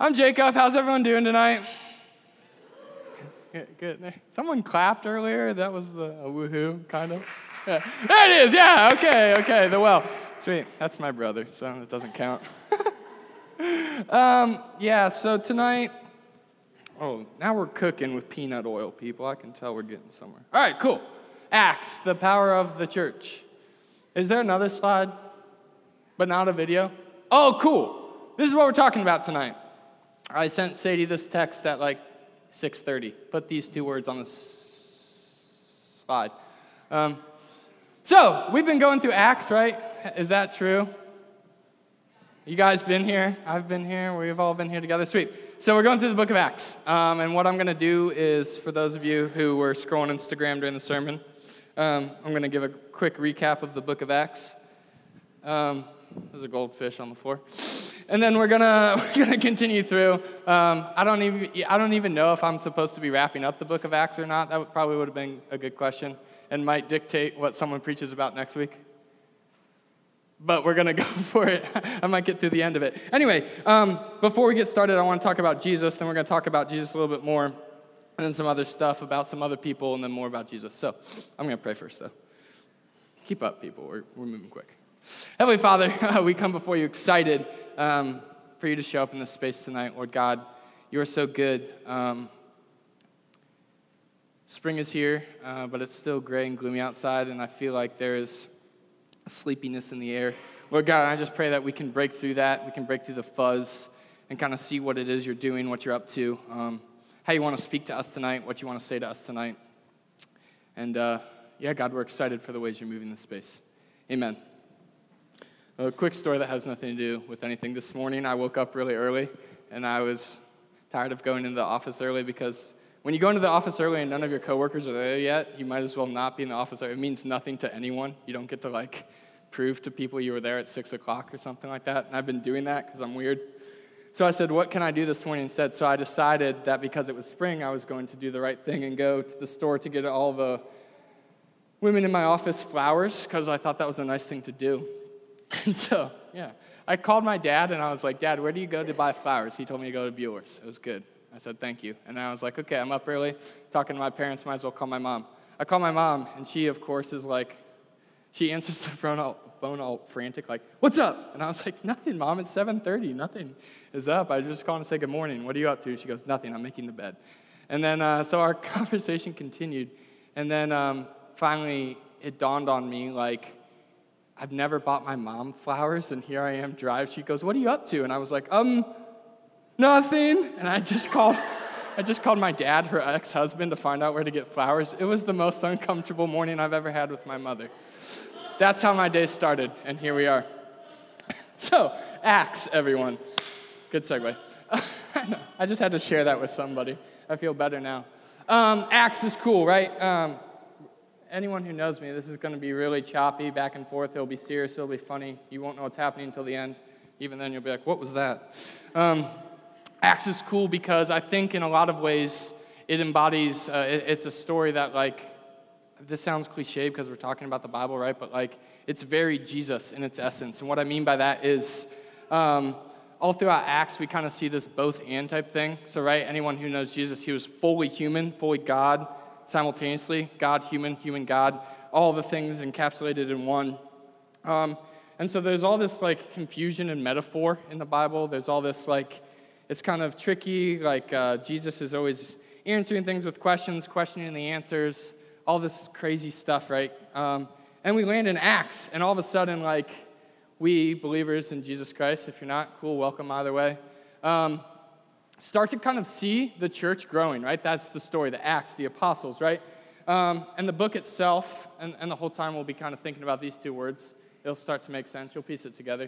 I'm Jacob. How's everyone doing tonight? Good. Someone clapped earlier. That was a woohoo, kind of. Yeah. There it is. Yeah. Okay. The well. Sweet. That's my brother, so it doesn't count. So tonight, now we're cooking with peanut oil, people. I can tell we're getting somewhere. All right, cool. Acts, the power of the church. Is there another slide, but not a video? Oh, cool. This is what we're talking about tonight. I sent Sadie this text at 6:30. Put these two words on the slide. So, we've been going through Acts, right? Is that true? You guys been here? I've been here. We've all been here together. Sweet. So we're going through the book of Acts. And what I'm going to do is, for those of you who were scrolling Instagram during the sermon, I'm going to give a quick recap of the book of Acts. There's a goldfish on the floor. And then we're gonna continue through. I don't even know if I'm supposed to be wrapping up the book of Acts or not. That probably would have been a good question and might dictate what someone preaches about next week. But we're gonna go for it. I might get through the end of it. Anyway, before we get started, I want to talk about Jesus. Then we're gonna talk about Jesus a little bit more, and then some other stuff about some other people, and then more about Jesus. So I'm gonna pray first, though. Keep up, people. We're moving quick. Heavenly Father, we come before you excited for you to show up in this space tonight. Lord God, you are so good. Spring is here, but it's still gray and gloomy outside, and I feel like there is a sleepiness in the air. Lord God, I just pray that we can break through that. We can break through the fuzz and kind of see what it is you're doing, what you're up to, how you want to speak to us tonight, what you want to say to us tonight. And God, we're excited for the ways you're moving this space. Amen. A quick story that has nothing to do with anything. This morning, I woke up really early, and I was tired of going into the office early because when you go into the office early and none of your coworkers are there yet, you might as well not be in the office early. It means nothing to anyone. You don't get to, prove to people you were there at 6 o'clock or something like that, and I've been doing that because I'm weird. So I said, what can I do this morning instead? So I decided that because it was spring, I was going to do the right thing and go to the store to get all the women in my office flowers because I thought that was a nice thing to do. So, I called my dad, and I was like, Dad, where do you go to buy flowers? He told me to go to Bueller's. It was good. I said, thank you. And I was like, okay, I'm up early, talking to my parents, might as well call my mom. I call my mom, and she, of course, is she answers the phone all frantic, what's up? And I was like, nothing, Mom, it's 7:30. Nothing is up. I was just calling to say good morning. What are you up to? She goes, nothing, I'm making the bed. And then, so our conversation continued. And then, finally, it dawned on me, I've never bought my mom flowers, and here I am she goes, what are you up to? And I was like, nothing. And I just called my dad, her ex-husband, to find out where to get flowers. It was the most uncomfortable morning I've ever had with my mother. That's how my day started, and here we are. So, Acts, everyone. Good segue. I just had to share that with somebody. I feel better now. Acts is cool, right? Anyone who knows me, this is going to be really choppy, back and forth. It'll be serious. It'll be funny. You won't know what's happening until the end. Even then, you'll be like, what was that? Acts is cool because I think in a lot of ways it embodies, it's a story that, this sounds cliche because we're talking about the Bible, right? But, it's very Jesus in its essence. And what I mean by that is all throughout Acts, we kind of see this both and type thing. So, right, anyone who knows Jesus, he was fully human, fully God, simultaneously, God, human, God, all the things encapsulated in one. And so there's all this, confusion and metaphor in the Bible. There's all this, it's kind of tricky, Jesus is always answering things with questions, questioning the answers, all this crazy stuff, right? And we land in Acts, and all of a sudden, we believers in Jesus Christ, if you're not, cool, welcome either way, start to kind of see the church growing, right? That's the story, the Acts, the apostles, right? And the book itself, and the whole time we'll be kind of thinking about these two words. It'll start to make sense. You'll piece it together.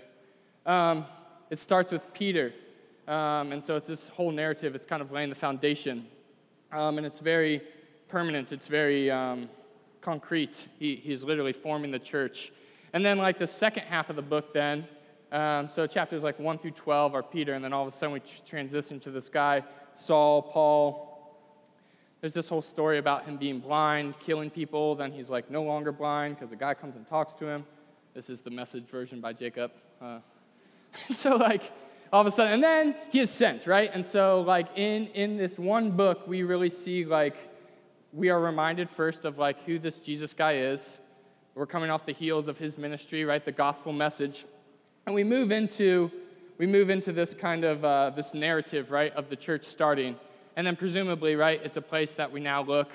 It starts with Peter. And so it's this whole narrative. It's kind of laying the foundation. And it's very permanent. It's very concrete. He's literally forming the church. And then, the second half of the book then, so chapters 1 through 12 are Peter, and then all of a sudden we transition to this guy, Saul, Paul. There's this whole story about him being blind, killing people. Then he's no longer blind because a guy comes and talks to him. This is the Message version by Jacob. So all of a sudden, and then he is sent, right? And so, like, in this one book, we really see, like, we are reminded first of, like, who this Jesus guy is. We're coming off the heels of his ministry, right? The gospel message. And we move into this kind of, this narrative, right, of the church starting. And then presumably, right, it's a place that we now look.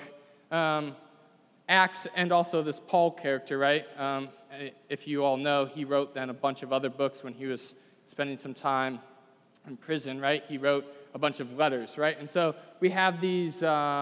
Acts and also this Paul character, right? If you all know, he wrote then a bunch of other books when he was spending some time in prison, right? He wrote a bunch of letters, right? And so we have these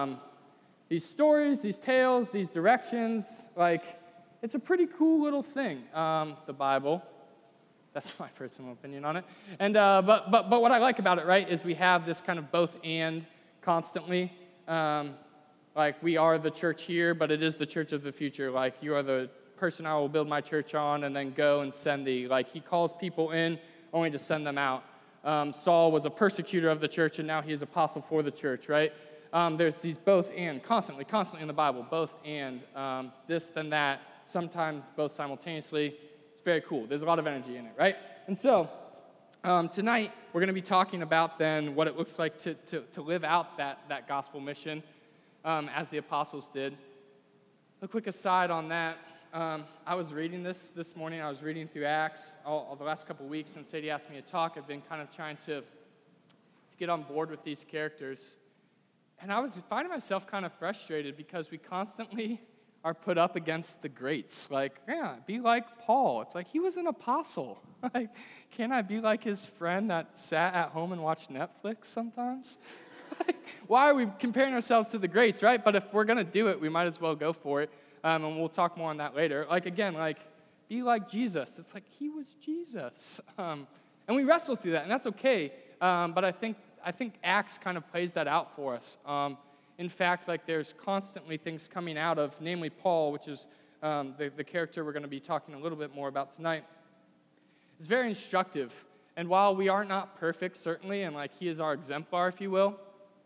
stories, these tales, these directions. Like, it's a pretty cool little thing, the Bible. That's my personal opinion on it. And but what I like about it, right, is we have this kind of both and constantly. Like, we are the church here, but it is the church of the future. Like, you are the person I will build my church on and then go and send thee. Like, he calls people in only to send them out. Saul was a persecutor of the church, and now he is apostle for the church, right? There's these both and, constantly in the Bible, both and, this, then that, sometimes both simultaneously. It's very cool. There's a lot of energy in it, right? And so, tonight, we're going to be talking about then what it looks like to live out that gospel mission as the apostles did. A quick aside on that. I was reading this morning. I was reading through Acts all the last couple of weeks, and Sadie asked me to talk. I've been kind of trying to get on board with these characters. And I was finding myself kind of frustrated because we constantly are put up against the greats. Like, yeah, be like Paul. It's like, he was an apostle. Like, can't I be like his friend that sat at home and watched Netflix sometimes? Like, why are we comparing ourselves to the greats, right? But if we're going to do it, we might as well go for it. And we'll talk more on that later. Like, again, like, be like Jesus. It's like, he was Jesus. And we wrestle through that, and that's okay. But I think Acts kind of plays that out for us. In fact, like, there's constantly things coming out of, namely Paul, which is the character we're going to be talking a little bit more about tonight. It's very instructive. And while we are not perfect, certainly, and, like, he is our exemplar, if you will,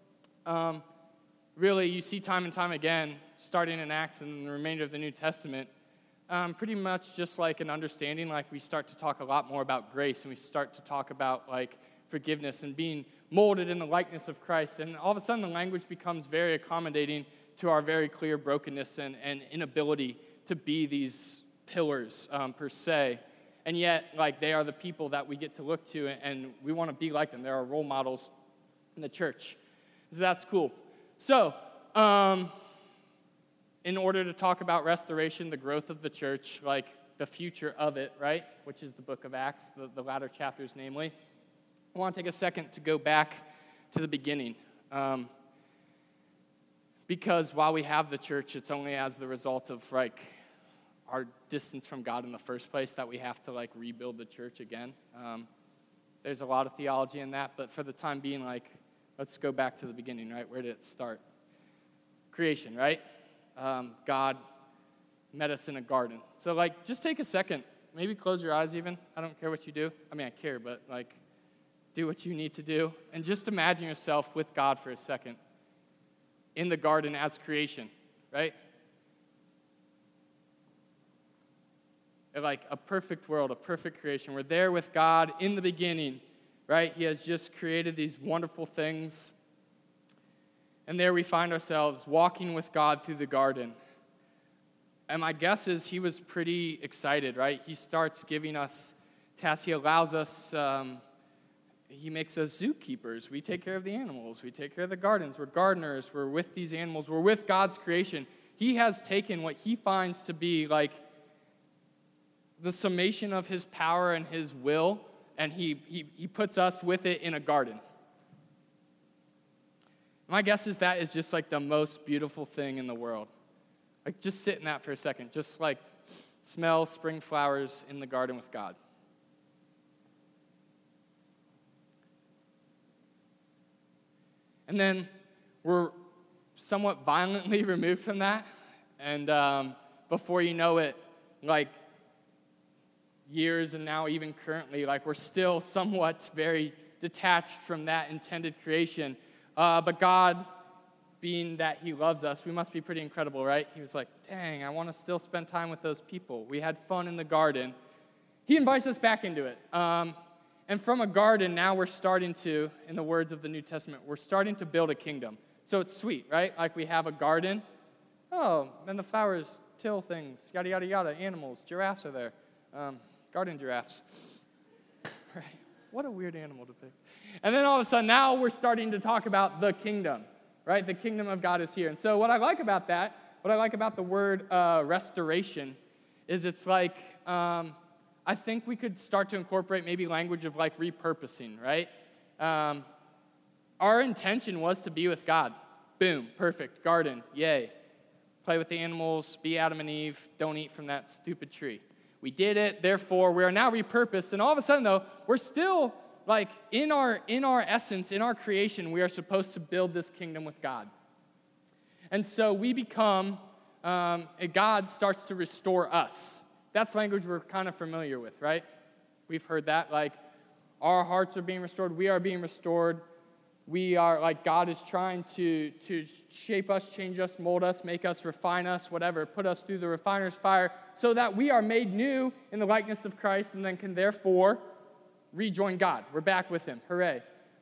really, you see time and time again, starting in Acts and the remainder of the New Testament, pretty much just like an understanding, like, we start to talk a lot more about grace, and we start to talk about, like, forgiveness and being molded in the likeness of Christ. And all of a sudden, the language becomes very accommodating to our very clear brokenness and inability to be these pillars, per se. And yet, like, they are the people that we get to look to, and we want to be like them. They're our role models in the church. So that's cool. So, in order to talk about restoration, the growth of the church, like the future of it, right, which is the book of Acts, the latter chapters namely, I want to take a second to go back to the beginning. Because while we have the church, it's only as the result of, like, our distance from God in the first place that we have to, like, rebuild the church again. There's a lot of theology in that, but for the time being, like, let's go back to the beginning, right? Where did it start? Creation, right? God met us in a garden. So, like, just take a second. Maybe close your eyes even. I don't care what you do. I mean, I care, but, like, do what you need to do. And just imagine yourself with God for a second in the garden as creation, right? Like a perfect world, a perfect creation. We're there with God in the beginning, right? He has just created these wonderful things. And there we find ourselves walking with God through the garden. And my guess is he was pretty excited, right? He starts giving us tasks. He allows us, he makes us zookeepers. We take care of the animals. We take care of the gardens. We're gardeners. We're with these animals. We're with God's creation. He has taken what he finds to be like the summation of his power and his will, and he puts us with it in a garden. My guess is that is just like the most beautiful thing in the world. Like, just sit in that for a second. Just like smell spring flowers in the garden with God. And then we're somewhat violently removed from that. And before you know it, like years and now even currently, like we're still somewhat very detached from that intended creation. But God, being that he loves us, we must be pretty incredible, right? He was like, dang, I want to still spend time with those people. We had fun in the garden. He invites us back into it. And from a garden, now we're starting to, in the words of the New Testament, we're starting to build a kingdom. So it's sweet, right? Like we have a garden. Oh, then the flowers till things, yada, yada, yada, animals, giraffes are there. Garden giraffes. Right? What a weird animal to pick. And then all of a sudden, now we're starting to talk about the kingdom, right? The kingdom of God is here. And so what I like about that, what I like about the word restoration, is it's like, I think we could start to incorporate maybe language of like repurposing, right? Our intention was to be with God. Boom, perfect, garden, yay. Play with the animals, be Adam and Eve, don't eat from that stupid tree. We did it, therefore we are now repurposed, and all of a sudden though, we're still like in our essence, in our creation, we are supposed to build this kingdom with God. And so we become, God starts to restore us. That's language we're kind of familiar with, right? We've heard that, like, our hearts are being restored, we are being restored. We are, like, God is trying to shape us, change us, mold us, make us, refine us, whatever, put us through the refiner's fire so that we are made new in the likeness of Christ and then can therefore rejoin God. We're back with him. Hooray.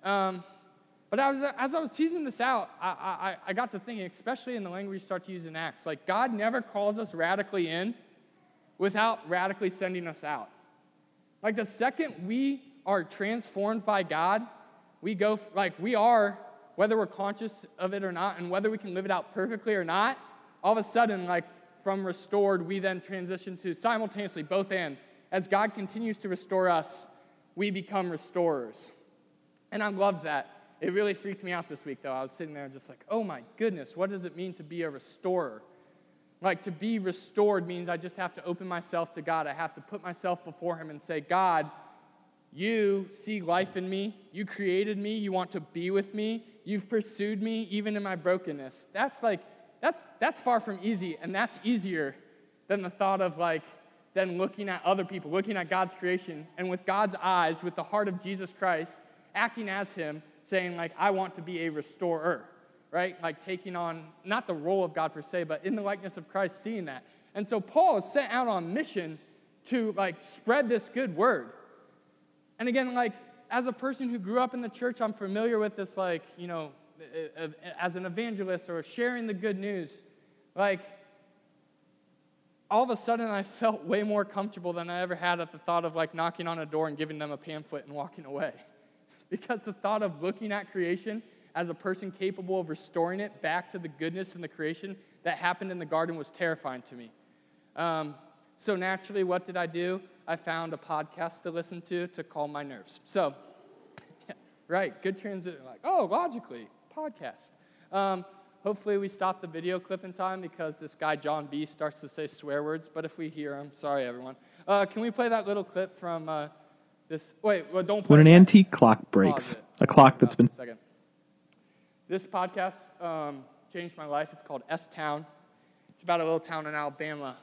But as I was teasing this out, I got to thinking, especially in the language you start to use in Acts, like, God never calls us radically in without radically sending us out. Like, the second we are transformed by God, we go, like, we are, whether we're conscious of it or not, and whether we can live it out perfectly or not, all of a sudden, like, from restored, we then transition to simultaneously, both and. As God continues to restore us, we become restorers. And I love that. It really freaked me out this week, though. I was sitting there just like, oh my goodness, what does it mean to be a restorer? Like, to be restored means I just have to open myself to God. I have to put myself before him and say, God, you see life in me. You created me. You want to be with me. You've pursued me even in my brokenness. That's far from easy, and that's easier than the thought of, like, then looking at other people, looking at God's creation, and with God's eyes, with the heart of Jesus Christ, acting as him, saying, like, I want to be a restorer, right? Like, taking on, not the role of God per se, but in the likeness of Christ, seeing that. And so Paul is sent out on mission to, like, spread this good word. And again, like, as a person who grew up in the church, I'm familiar with this, like, you know, as an evangelist or sharing the good news. Like, all of a sudden, I felt way more comfortable than I ever had at the thought of, like, knocking on a door and giving them a pamphlet and walking away. Because the thought of looking at creation as a person capable of restoring it back to the goodness in the creation that happened in the garden was terrifying to me. So naturally, what did I do? I found a podcast to listen to calm my nerves. So, yeah, right, good transition. Like, oh, logically, podcast. Hopefully we stop the video clip in time because this guy, John B., starts to say swear words. But if we hear him, sorry, everyone. Can we play that little clip from this? Wait, well, don't play When an that. antique clock breaks, a clock that's been... Second. This podcast changed my life. It's called S-Town. It's about a little town in Alabama.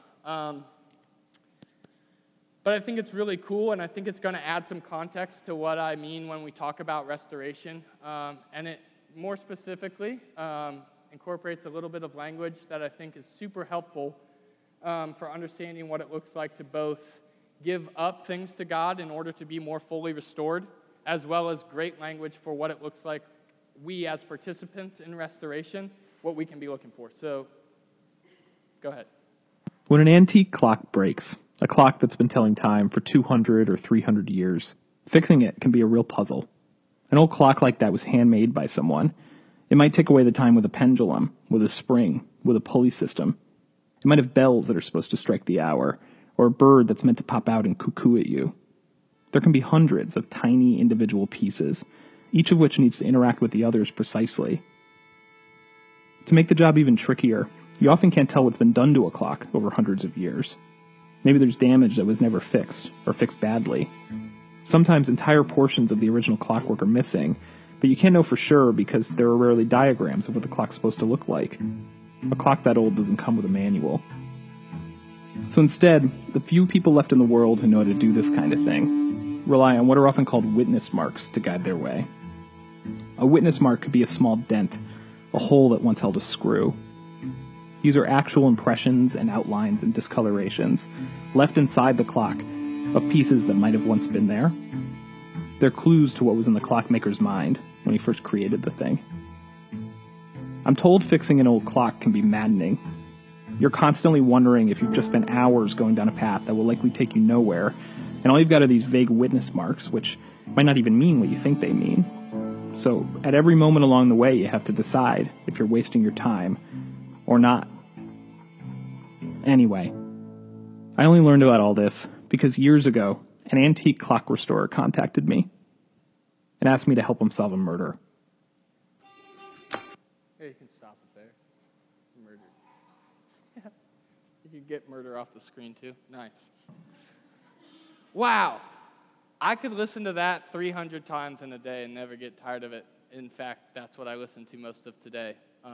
But I think it's really cool, and I think it's going to add some context to what I mean when we talk about restoration. And it, more specifically, incorporates a little bit of language that I think is super helpful for understanding what it looks like to both give up things to God in order to be more fully restored, as well as great language for what it looks like we as participants in restoration, what we can be looking for. So, go ahead. When an antique clock breaks, a clock that's been telling time for 200 or 300 years, fixing it can be a real puzzle. An old clock like that was handmade by someone. It might tick away the time with a pendulum, with a spring, with a pulley system. It might have bells that are supposed to strike the hour, or a bird that's meant to pop out and cuckoo at you. There can be hundreds of tiny individual pieces, each of which needs to interact with the others precisely. To make the job even trickier, you often can't tell what's been done to a clock over hundreds of years. Maybe there's damage that was never fixed, or fixed badly. Sometimes entire portions of the original clockwork are missing, but you can't know for sure because there are rarely diagrams of what the clock's supposed to look like. A clock that old doesn't come with a manual. So instead, the few people left in the world who know how to do this kind of thing rely on what are often called witness marks to guide their way. A witness mark could be a small dent, a hole that once held a screw. These are actual impressions and outlines and discolorations left inside the clock of pieces that might have once been there. They're clues to what was in the clockmaker's mind when he first created the thing. I'm told fixing an old clock can be maddening. You're constantly wondering if you've just spent hours going down a path that will likely take you nowhere, and all you've got are these vague witness marks, which might not even mean what you think they mean. So, at every moment along the way, you have to decide if you're wasting your time or not. Anyway, I only learned about all this because years ago, an antique clock restorer contacted me and asked me to help him solve a murder. Hey, you can stop it there. Murder. You can get murder off the screen too. Nice. Wow. I could listen to that 300 times in a day and never get tired of it. In fact, that's what I listen to most of today.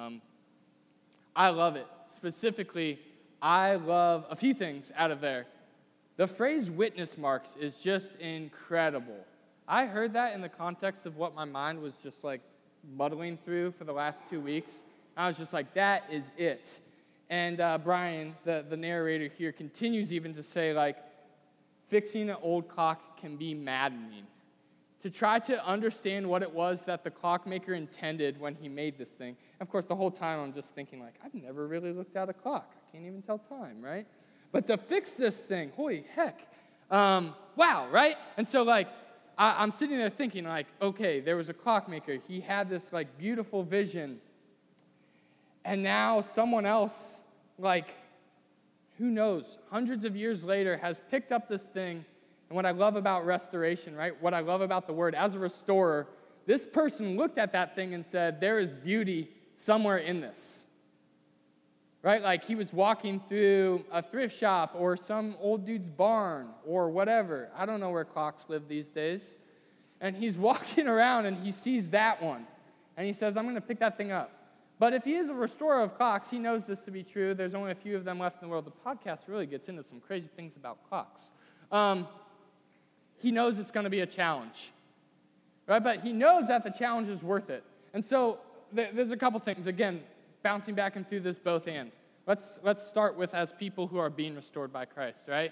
I love it. Specifically, I love a few things out of there. The phrase witness marks is just incredible. I heard that in the context of what my mind was just like muddling through for the last 2 weeks. I was just like, that is it. And Brian, the narrator here, continues even to say, like, fixing an old clock can be maddening. To try to understand what it was that the clockmaker intended when he made this thing. Of course, the whole time I'm just thinking, like, I've never really looked at a clock. I can't even tell time, right? But to fix this thing, holy heck. Wow, right? And so, like, I'm sitting there thinking, like, okay, there was a clockmaker. He had this, like, beautiful vision. And now someone else, like, who knows, hundreds of years later, has picked up this thing. And what I love about restoration, right, what I love about the word, as a restorer, this person looked at that thing and said, there is beauty somewhere in this. Right, like he was walking through a thrift shop or some old dude's barn or whatever. I don't know where clocks live these days. And he's walking around and he sees that one. And he says, I'm going to pick that thing up. But if he is a restorer of clocks, he knows this to be true. There's only a few of them left in the world. The podcast really gets into some crazy things about clocks. He knows it's going to be a challenge. Right? But he knows that the challenge is worth it. And so there's a couple things. Again, bouncing back and through this both and. Let's start with as people who are being restored by Christ, right?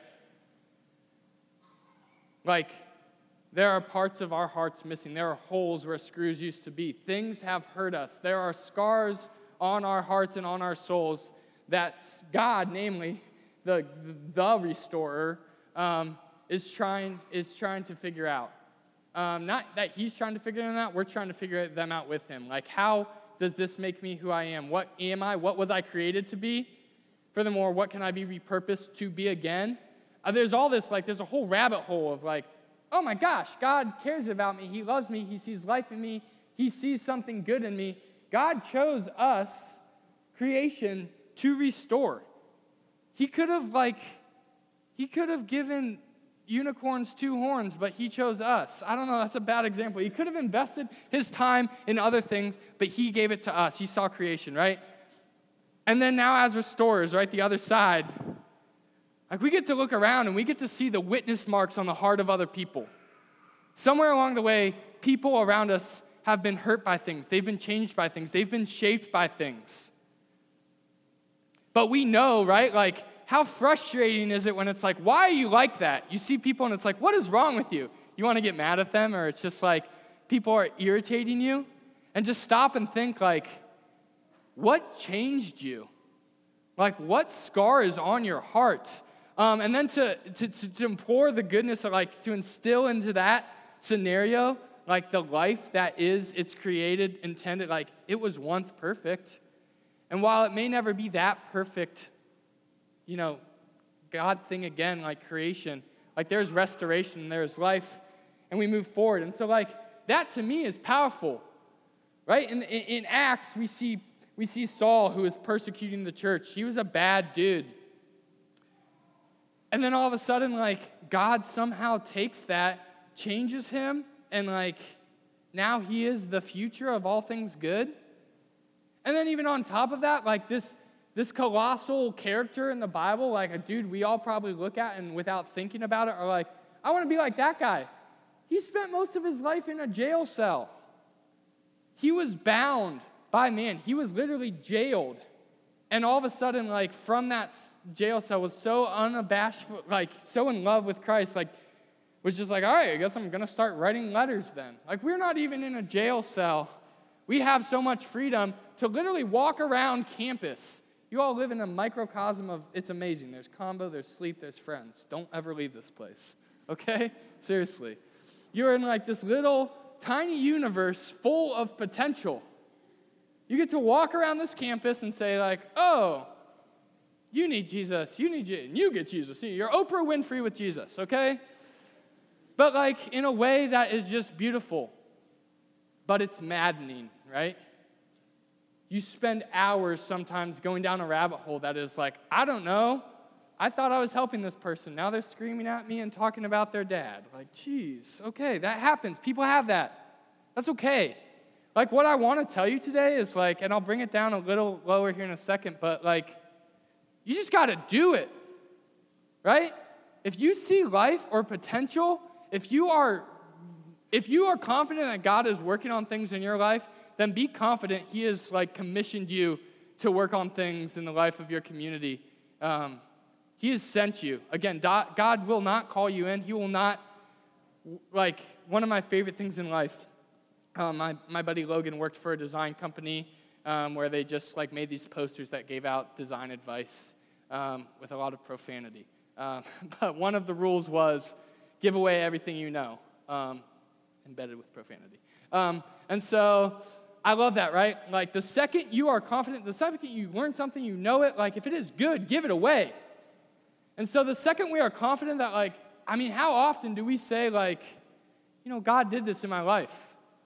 Like, there are parts of our hearts missing. There are holes where screws used to be. Things have hurt us. There are scars on our hearts and on our souls that God, namely the restorer, is trying to figure out. Not that he's trying to figure them out. We're trying to figure them out with him. Like, how does this make me who I am? What am I? What was I created to be? Furthermore, what can I be repurposed to be again? There's all this, like, there's a whole rabbit hole of, like, oh my gosh, God cares about me. He loves me. He sees life in me. He sees something good in me. God chose us, creation, to restore. He could have given unicorns 2 horns, but he chose us. I don't know, that's a bad example. He could have invested his time in other things, but he gave it to us. He saw creation, right? And then now as restorers, right, the other side, like, we get to look around and we get to see the witness marks on the heart of other people. Somewhere along the way, people around us have been hurt by things. They've been changed by things. They've been shaped by things. But we know, right, like, how frustrating is it when it's like, why are you like that? You see people and it's like, what is wrong with you? You want to get mad at them, or it's just like people are irritating you? And just stop and think, like, what changed you? Like, what scar is on your heart? And then to implore the goodness of, like, to instill into that scenario, like, the life that is its created, intended, like, it was once perfect. And while it may never be that perfect, you know, God thing again, like creation, like, there's restoration, there's life, and we move forward. And so, like, that to me is powerful, right? In Acts, we see Saul, who is persecuting the church. He was a bad dude. And then all of a sudden, like, God somehow takes that, changes him, and, like, now he is the future of all things good. And then even on top of that, like, this colossal character in the Bible, like a dude we all probably look at and without thinking about it are like, I want to be like that guy. He spent most of his life in a jail cell. He was bound by man. He was literally jailed. And all of a sudden, like, from that jail cell was so unabashed, like, so in love with Christ, like, was just like, all right, I guess I'm going to start writing letters then. Like, we're not even in a jail cell. We have so much freedom to literally walk around campus. You all live in a microcosm of, it's amazing. There's combo, there's sleep, there's friends. Don't ever leave this place, okay? Seriously. You're in like this little tiny universe full of potential. You get to walk around this campus and say like, oh, you need Jesus, and you get Jesus. You're Oprah Winfrey with Jesus, okay? But like in a way that is just beautiful, but it's maddening, right? You spend hours sometimes going down a rabbit hole that is like, I don't know. I thought I was helping this person. Now they're screaming at me and talking about their dad. Like, geez, okay, that happens. People have that. That's okay. Like, what I want to tell you today is like, and I'll bring it down a little lower here in a second, but like, you just got to do it, right? If you see life or potential, if you are confident that God is working on things in your life, then be confident He has like commissioned you to work on things in the life of your community. He has sent you. Again, God will not call you in. He will not, like, one of my favorite things in life, my buddy Logan worked for a design company where they just like made these posters that gave out design advice with a lot of profanity. But one of the rules was give away everything you know, embedded with profanity. And so I love that, right? Like the second you are confident, the second you learn something, you know it, like if it is good, give it away. And so the second we are confident that like, I mean, how often do we say like, you know, God did this in my life?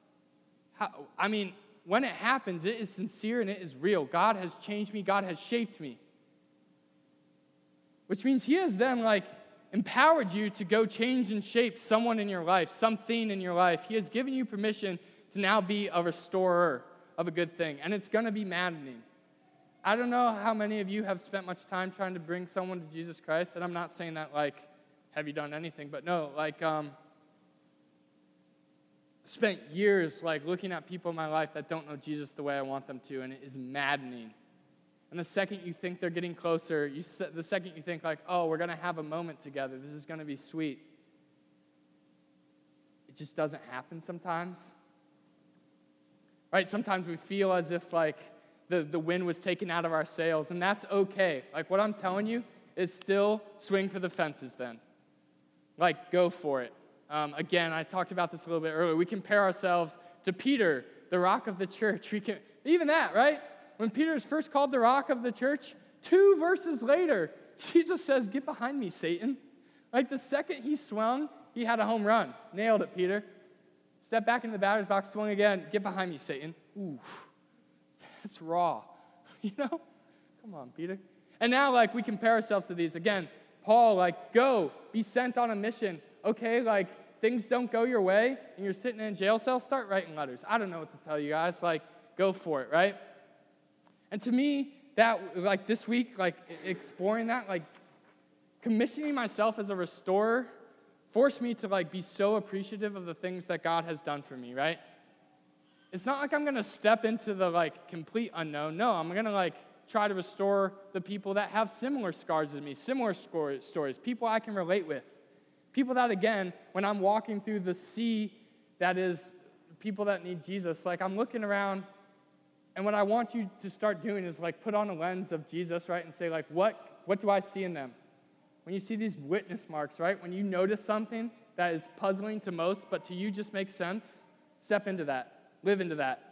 When it happens, it is sincere and it is real. God has changed me. God has shaped me. Which means He has then like empowered you to go change and shape someone in your life, something in your life. He has given you permission to now be a restorer of a good thing. And it's going to be maddening. I don't know how many of you have spent much time trying to bring someone to Jesus Christ. And I'm not saying that like, have you done anything? But no, like, spent years like looking at people in my life that don't know Jesus the way I want them to. And it is maddening. And the second you think they're getting closer, the second you think like, oh, we're going to have a moment together. This is going to be sweet. It just doesn't happen sometimes. Right? Sometimes we feel as if like the wind was taken out of our sails, and that's okay. Like what I'm telling you is still swing for the fences then. Like go for it. Again, I talked about this a little bit earlier. We compare ourselves to Peter, the rock of the church. Even that, right? When Peter is first called the rock of the church, 2 verses later, Jesus says, get behind me, Satan. Like the second he swung, he had a home run. Nailed it, Peter. Step back into the batter's box, swung again. Get behind me, Satan. Ooh, that's raw. You know? Come on, Peter. And now, like, we compare ourselves to these. Again, Paul, like, go, be sent on a mission. Okay, like, things don't go your way, and you're sitting in a jail cell, start writing letters. I don't know what to tell you guys. Like, go for it, right? And to me, that, like, this week, like, exploring that, like, commissioning myself as a restorer forced me to, like, be so appreciative of the things that God has done for me, right? It's not like I'm going to step into the, like, complete unknown. No, I'm going to, like, try to restore the people that have similar scars as me, similar stories, people I can relate with. People that, again, when I'm walking through the sea that is people that need Jesus, like, I'm looking around, and what I want you to start doing is, like, put on a lens of Jesus, right, and say, like, what do I see in them? When you see these witness marks, right, when you notice something that is puzzling to most, but to you just makes sense, step into that. Live into that.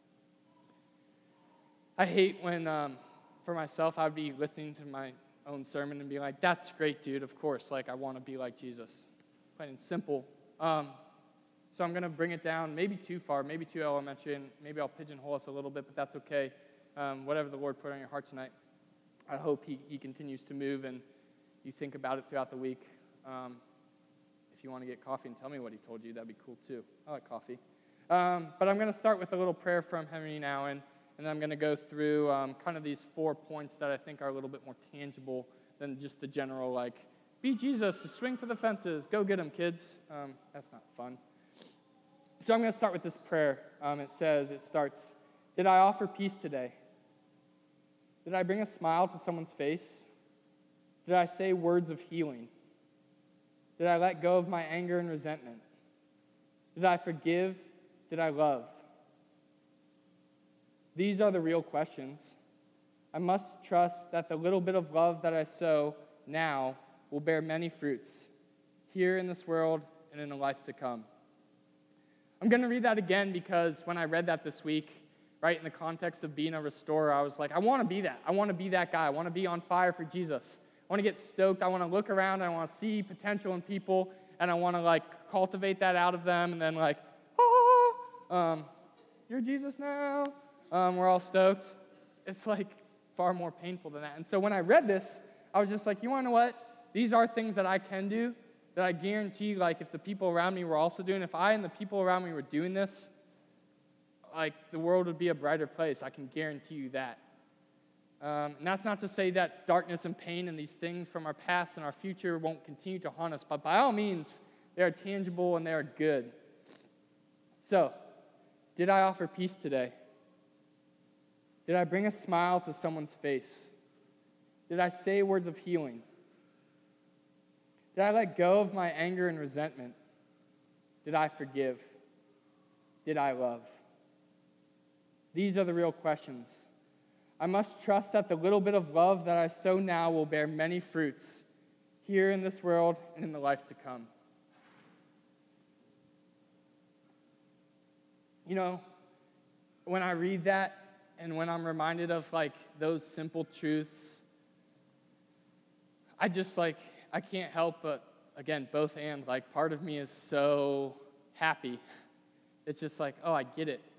I hate when, for myself, I'd be listening to my own sermon and be like, that's great, dude, of course, like, I want to be like Jesus. Plain and simple. So I'm going to bring it down maybe too far, maybe too elementary, and maybe I'll pigeonhole us a little bit, but that's okay. Whatever the Lord put on your heart tonight, I hope He continues to move and you think about it throughout the week. If you want to get coffee and tell me what He told you, that'd be cool too. I like coffee. But I'm going to start with a little prayer from Henry Nouwen, and then I'm going to go through kind of these 4 points that I think are a little bit more tangible than just the general, like, be Jesus, swing for the fences, go get them, kids. That's not fun. So I'm going to start with this prayer. It starts, did I offer peace today? Did I bring a smile to someone's face? Did I say words of healing? Did I let go of my anger and resentment? Did I forgive? Did I love? These are the real questions. I must trust that the little bit of love that I sow now will bear many fruits here in this world and in a life to come. I'm going to read that again because when I read that this week, right, in the context of being a restorer, I was like, I want to be that. I want to be that guy. I want to be on fire for Jesus. I want to get stoked. I want to look around. I want to see potential in people, and I want to, cultivate that out of them, and then, you're Jesus now. We're all stoked. It's, far more painful than that. And so when I read this, I was just like, you want to know what? These are things that I can do that I guarantee, if the people around me were also doing, if I and the people around me were doing this, the world would be a brighter place. I can guarantee you that. And that's not to say that darkness and pain and these things from our past and our future won't continue to haunt us, but by all means, they are tangible and they are good. So, did I offer peace today? Did I bring a smile to someone's face? Did I say words of healing? Did I let go of my anger and resentment? Did I forgive? Did I love? These are the real questions. I must trust that the little bit of love that I sow now will bear many fruits here in this world and in the life to come. When I read that and when I'm reminded of those simple truths, I can't help but, again, both and, part of me is so happy. It's just oh, I get it.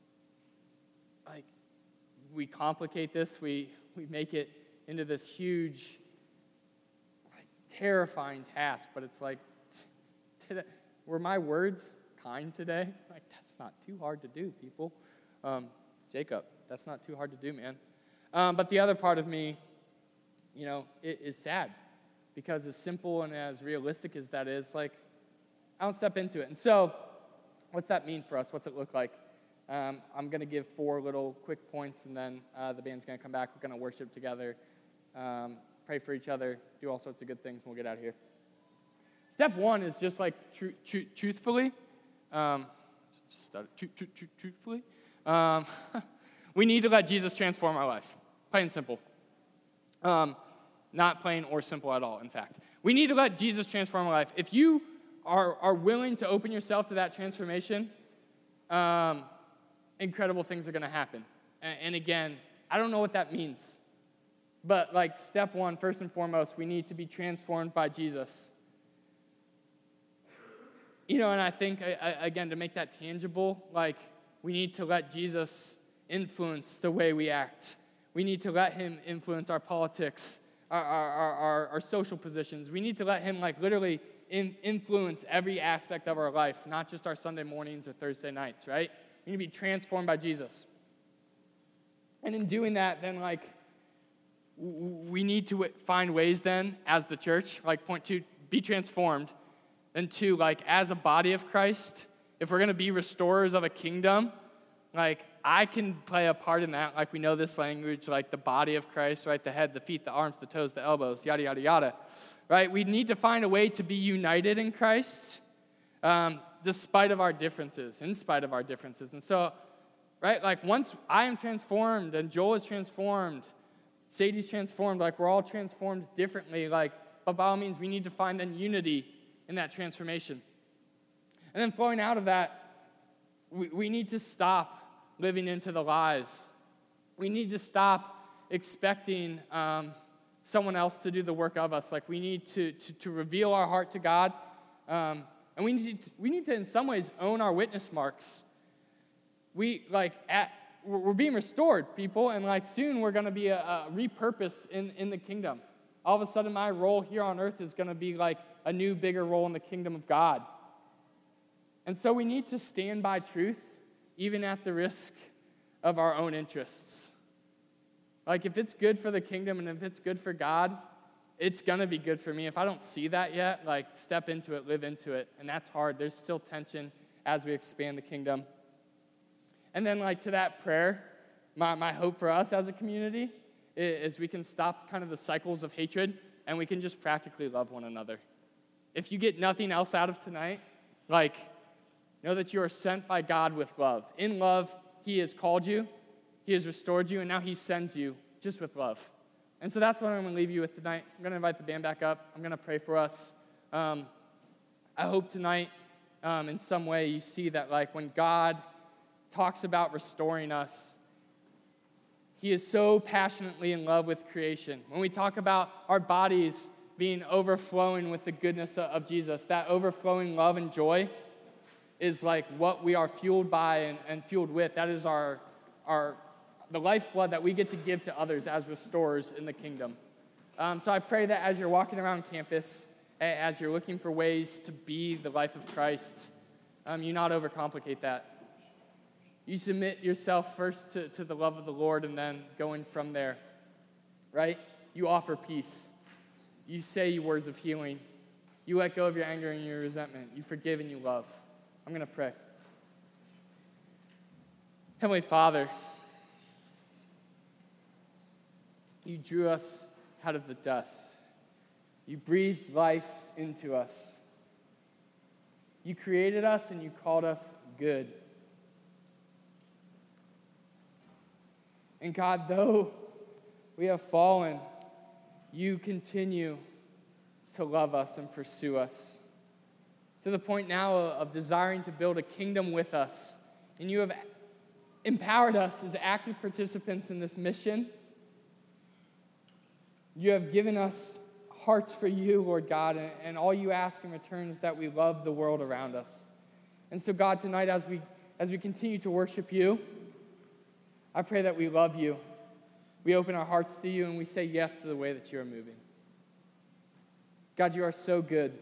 We complicate this, we make it into this huge, terrifying task, but it's were my words kind today? That's not too hard to do, people. Jacob, that's not too hard to do, man. But the other part of me, it is sad, because as simple and as realistic as that is, I don't step into it. And so, what's that mean for us? What's it look like? I'm going to give 4 little quick points, and then the band's going to come back. We're going to worship together, pray for each other, do all sorts of good things, and we'll get out of here. Step 1 is just truthfully. Truthfully. We need to let Jesus transform our life. Plain and simple. Not plain or simple at all, in fact. We need to let Jesus transform our life. If you are willing to open yourself to that transformation, incredible things are going to happen. And again, I don't know what that means. But step 1, first and foremost, we need to be transformed by Jesus. And I think, again, to make that tangible, we need to let Jesus influence the way we act. We need to let him influence our politics, our social positions. We need to let him, literally influence every aspect of our life, not just our Sunday mornings or Thursday nights, right? We need to be transformed by Jesus. And in doing that, then, we need to find ways then, as the church, point 2, be transformed. And 2, as a body of Christ, if we're going to be restorers of a kingdom, I can play a part in that. We know this language, the body of Christ, right? The head, the feet, the arms, the toes, the elbows, yada, yada, yada, right? We need to find a way to be united in Christ, despite of our differences, in spite of our differences. And so, right, once I am transformed and Joel is transformed, Sadie's transformed, we're all transformed differently, but by all means, we need to find then unity in that transformation. And then flowing out of that, we need to stop living into the lies. We need to stop expecting someone else to do the work of us. We need to reveal our heart to God. And we need to, in some ways, own our witness marks. We're being restored, people, and soon we're going to be repurposed in the kingdom. All of a sudden, my role here on earth is going to be a new, bigger role in the kingdom of God. And so we need to stand by truth, even at the risk of our own interests. If it's good for the kingdom and if it's good for God, it's going to be good for me. If I don't see that yet, step into it, live into it. And that's hard. There's still tension as we expand the kingdom. And then, to that prayer, my hope for us as a community is we can stop kind of the cycles of hatred and we can just practically love one another. If you get nothing else out of tonight, like, know that you are sent by God with love. In love, he has called you, he has restored you, and now he sends you just with love. And so that's what I'm going to leave you with tonight. I'm going to invite the band back up. I'm going to pray for us. I hope tonight, in some way, you see that, like, when God talks about restoring us, he is so passionately in love with creation. When we talk about our bodies being overflowing with the goodness of Jesus, that overflowing love and joy is like what we are fueled by and fueled with. That is the lifeblood that we get to give to others as restorers in the kingdom. So I pray that as you're walking around campus, as you're looking for ways to be the life of Christ, you not overcomplicate that. You submit yourself first to the love of the Lord and then going from there, right? You offer peace. You say words of healing. You let go of your anger and your resentment. You forgive and you love. I'm going to pray. Heavenly Father, you drew us out of the dust. You breathed life into us. You created us and you called us good. And God, though we have fallen, you continue to love us and pursue us to the point now of desiring to build a kingdom with us. And you have empowered us as active participants in this mission. You have given us hearts for you, Lord God, and all you ask in return is that we love the world around us. And so, God, tonight as we continue to worship you, I pray that we love you. We open our hearts to you and we say yes to the way that you are moving. God, you are so good.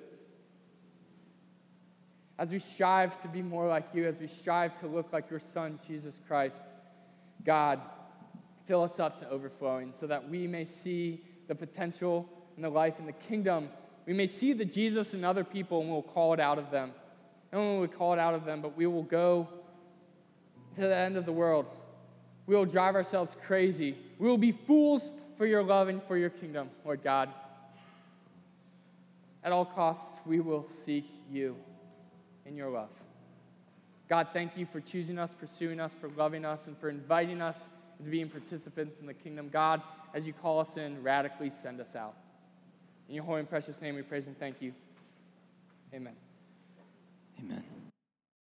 As we strive to be more like you, as we strive to look like your Son, Jesus Christ, God, fill us up to overflowing so that we may see the potential and the life in the kingdom. We may see the Jesus in other people and we'll call it out of them. Not only will we call it out of them, but we will go to the end of the world. We will drive ourselves crazy. We will be fools for your love and for your kingdom, Lord God. At all costs, we will seek you in your love. God, thank you for choosing us, pursuing us, for loving us, and for inviting us to being participants in the kingdom. God, as you call us in, radically send us out. In your holy and precious name we praise and thank you. Amen. Amen.